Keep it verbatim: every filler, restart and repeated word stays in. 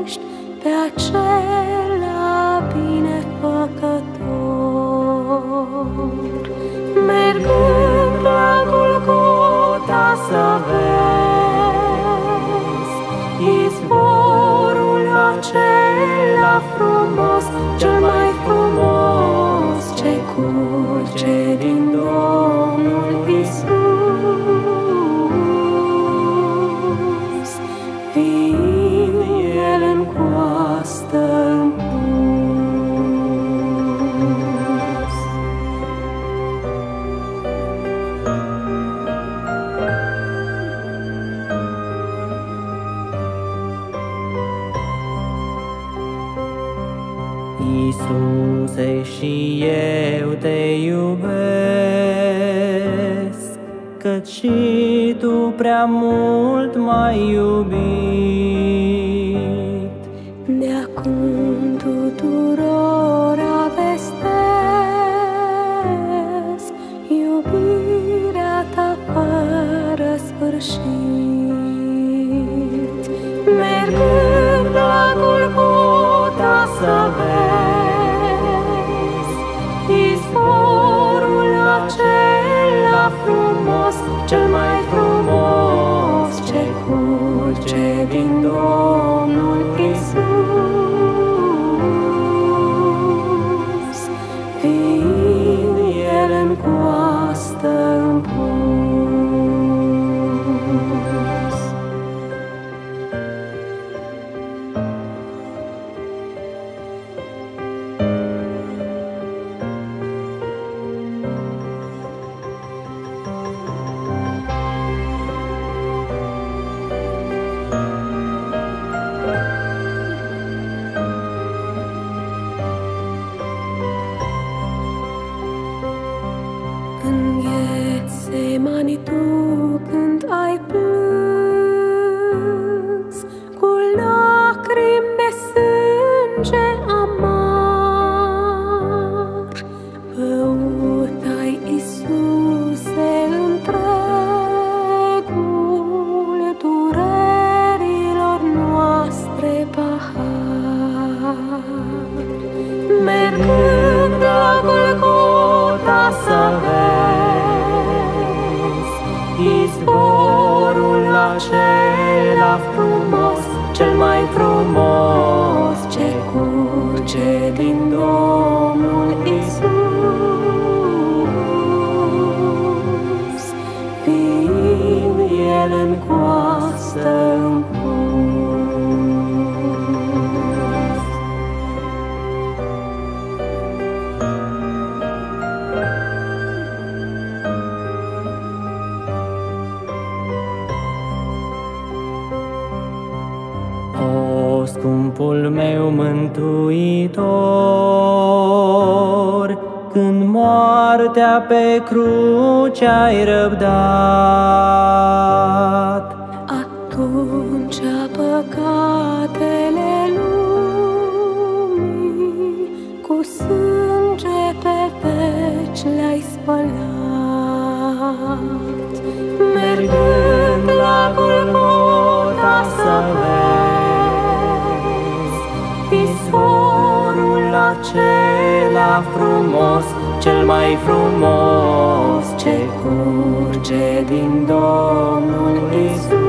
miluiești pe acela binefăcător. Mergând la Golgota să vezi izvorul acela frumos, cel mai frumos, ce curge din Domnul Iisus, fiind El în coastă în pus. Iisuse, și eu te iubesc, căci și Tu prea mult m-ai iubit. De-acum tuturora vestesc iubirea Ta fără sfârșit. Mergând la Golgota să vezi izvorul acela frumos, cel mai frumos, ce curge din Domnul Iisus, fiind El în coastă în pus. În Ghetsemani Tu când ai plâns, cu lacrimi de sânge amar, băut ai, Iisuse, întregul durerilor noastre pahar. Mergând la Golgota să vezi izvorul acela frumos, cel mai frumos, ce curge din Domnul Iisus, fiind El în coastă în pus. O, scumpul meu Mântuitor, când moartea pe cruce ai răbdat, Atunci păcatele lumii cu sânge pe veci le-ai spălat. Mergând la Golgota să vezi izvorul acela frumos, cel mai frumos, ce curge din Domnul Iisus,